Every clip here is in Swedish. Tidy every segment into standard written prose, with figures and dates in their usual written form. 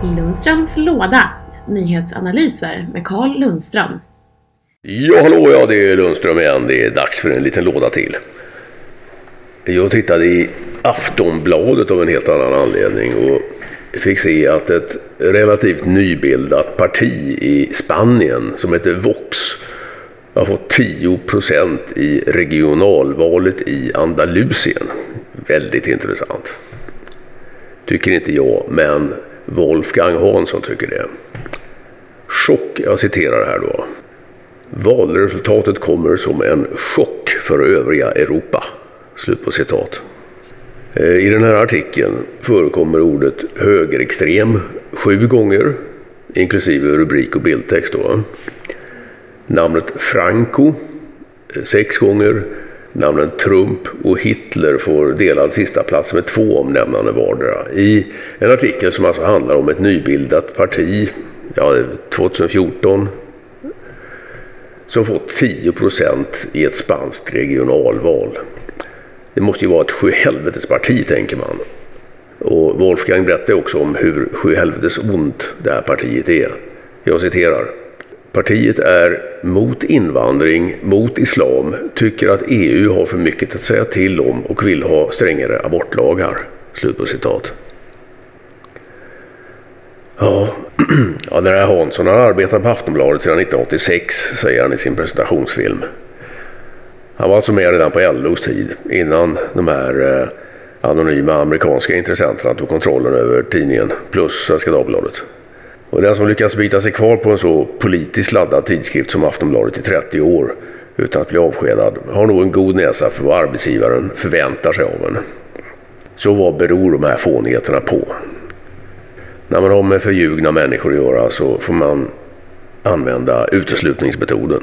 Lundströms låda, nyhetsanalyser med Carl Lundström. Ja, hallå, ja, det är Lundström igen. Det är dags för en liten låda till. Jag tittade i Aftonbladet av en helt annan anledning och fick se att ett relativt nybildat parti i Spanien som heter Vox har fått 10% i regionalvalet i Andalusien. Väldigt intressant. Tycker inte jag, men Wolfgang Hansson tycker det. Chock, jag citerar här då. Valresultatet kommer som en chock för övriga Europa. Slut på citat. I den här artikeln förekommer ordet högerextrem 7 gånger, inklusive rubrik och bildtext då. Namnet Franco 6 gånger, namnen Trump och Hitler får delad sista plats med 2 omnämnande vardera. I en artikel som alltså handlar om ett nybildat parti, 2014, som fått 10% i ett spanskt regionalval. Det måste ju vara ett sjuhelvetes parti, tänker man. Och Wolfgang berättar också om hur sjuhelvetes ont det här partiet är. Jag citerar. Partiet är mot invandring, mot islam, tycker att EU har för mycket att säga till om och vill ha strängare abortlagar. Slut på citat. Ja, den här Hansson har arbetat på Aftonbladet sedan 1986, säger han i sin presentationsfilm. Han var alltså med redan på LOs tid, innan de här anonyma amerikanska intressenterna tog kontrollen över tidningen plus Svenska Dagbladet. Och den som lyckas bita sig kvar på en så politiskt laddad tidskrift som Aftonbladet i 30 år utan att bli avskedad har nog en god näsa för vad arbetsgivaren förväntar sig av en. Så vad beror de här fånigheterna på? När man har med förljugna människor att göra så får man använda uteslutningsmetoden.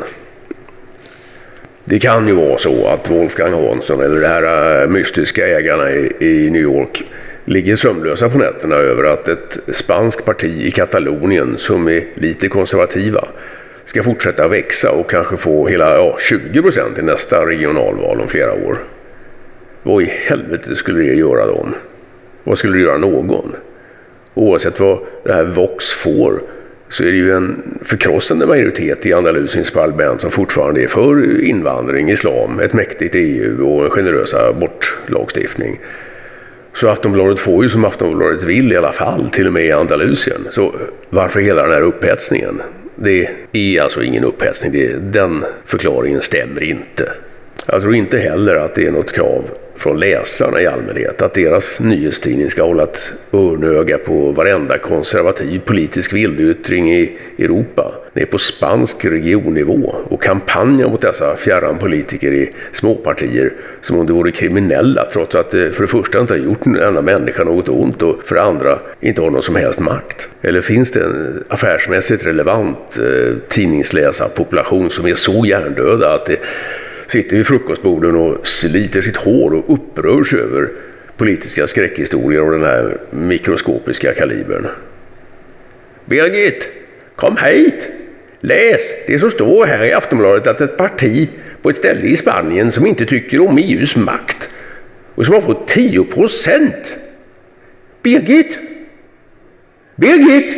Det kan ju vara så att Wolfgang Hansson eller de här mystiska ägarna i New York ligger sömnlösa på nätterna över att ett spanskt parti i Katalonien som är lite konservativa ska fortsätta växa och kanske få hela 20% i nästa regionalval om flera år. Vad i helvete skulle det göra dem? Vad skulle det göra någon? Oavsett vad det här Vox får så är det ju en förkrossande majoritet i Andalusiens parlament som fortfarande är för invandring, islam, ett mäktigt EU och en generös abortlagstiftning. Så Aftonbladet får ju som Aftonbladet vill i alla fall, till och med i Andalusien. Så varför hela den här upphetsningen? Det är alltså ingen upphetsning, den förklaringen stämmer inte. Jag tror inte heller att det är något krav från läsarna i allmänhet att deras nyhetstidning ska hålla ett örnöga på varenda konservativ politisk vildyttring i Europa. Det är på spansk regionnivå och kampanjer mot dessa fjärran politiker i småpartier som om det vore kriminella, trots att det för det första inte har gjort en enda människa något ont och för det andra inte har någon som helst makt. Eller finns det en affärsmässigt relevant tidningsläsarpopulation som är så hjärndöda att det sitter vid frukostborden och sliter sitt hår och upprörs över politiska skräckhistorier av den här mikroskopiska kalibern. Birgit, kom hit! Läs det som står här i Aftonbladet att ett parti på ett ställe i Spanien som inte tycker om EUs makt och som har fått 10%. Birgit! Birgit!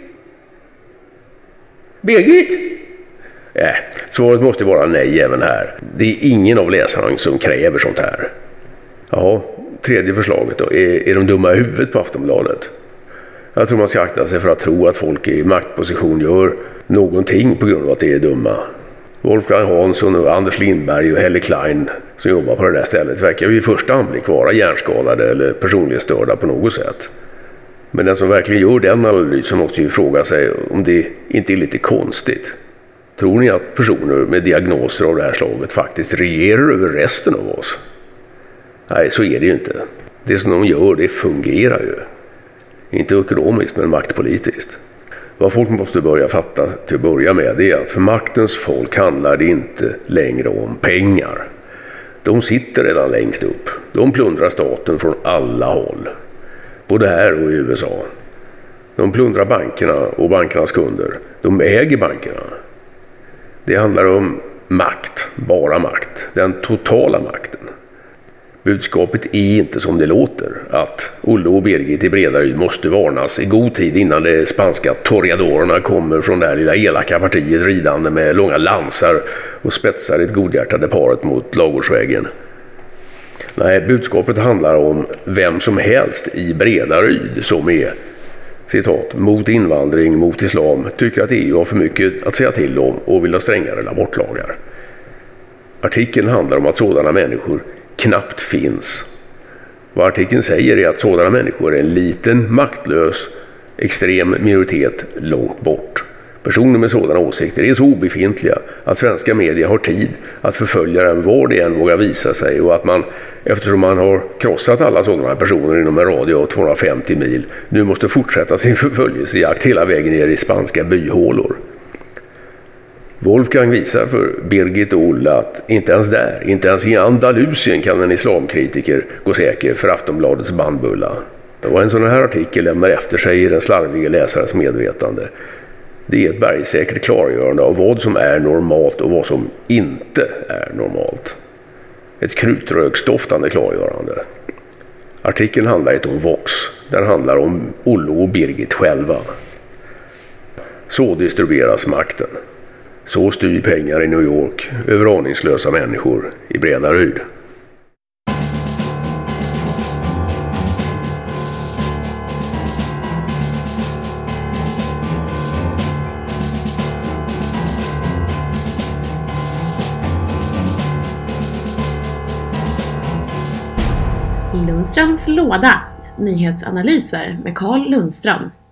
Birgit! Svaret måste vara nej även här. Det är ingen av läsarna som kräver sånt här. Ja, tredje förslaget då. Är de dumma i huvudet på Aftonbladet? Jag tror man ska akta sig för att tro att folk i maktposition gör någonting på grund av att de är dumma. Wolfgang Hansson och Anders Lindberg och Helle Klein som jobbar på det där stället verkar ju i första anblick vara hjärnskadade eller personlighetsstörda på något sätt. Men den som verkligen gör den analysen måste ju fråga sig om det inte är lite konstigt. Tror ni att personer med diagnoser av det här slaget faktiskt regerar över resten av oss? Nej, så är det ju inte. Det som de gör, det fungerar ju. Inte ekonomiskt, men maktpolitiskt. Vad folk måste börja fatta till att börja med är att för maktens folk handlar det inte längre om pengar. De sitter redan längst upp. De plundrar staten från alla håll. Både här och i USA. De plundrar bankerna och bankernas kunder. De äger bankerna. Det handlar om makt, bara makt. Den totala makten. Budskapet är inte som det låter, att Olle och Birgit i Bredaryd måste varnas i god tid innan de spanska toreadorerna kommer från det här lilla elaka partiet ridande med långa lansar och spetsar ett godhjärtade paret mot Ladugårdsvägen. Nej, budskapet handlar om vem som helst i Bredaryd som är, citat, mot invandring, mot islam, tycker att EU har för mycket att säga till om och vill ha strängare abortlagar. Artikeln handlar om att sådana människor knappt finns. Vad artikeln säger är att sådana människor är en liten, maktlös, extrem minoritet långt bort. Personer med sådana åsikter är så obefintliga att svenska media har tid att förfölja dem var det än vågar visa sig, och att man, eftersom man har krossat alla sådana personer inom en radie av 250 mil, nu måste fortsätta sin förföljelsejakt hela vägen ner i spanska byhålor. Wolfgang visar för Birgit och Olle att inte ens där, inte ens i Andalusien kan en islamkritiker gå säker för Aftonbladets bandbulla. Vad en sån här artikel lämnar efter sig i den slarviga läsarens medvetande, det är ett bergsäkert klargörande av vad som är normalt och vad som inte är normalt. Ett krutrökstoftande klargörande. Artikeln handlar inte om Vox, den handlar om Olle och Birgit själva. Så distribueras makten. Så styr pengar i New York över aningslösa människor i Bredaryd. Lundströms låda. Nyhetsanalyser med Carl Lundström.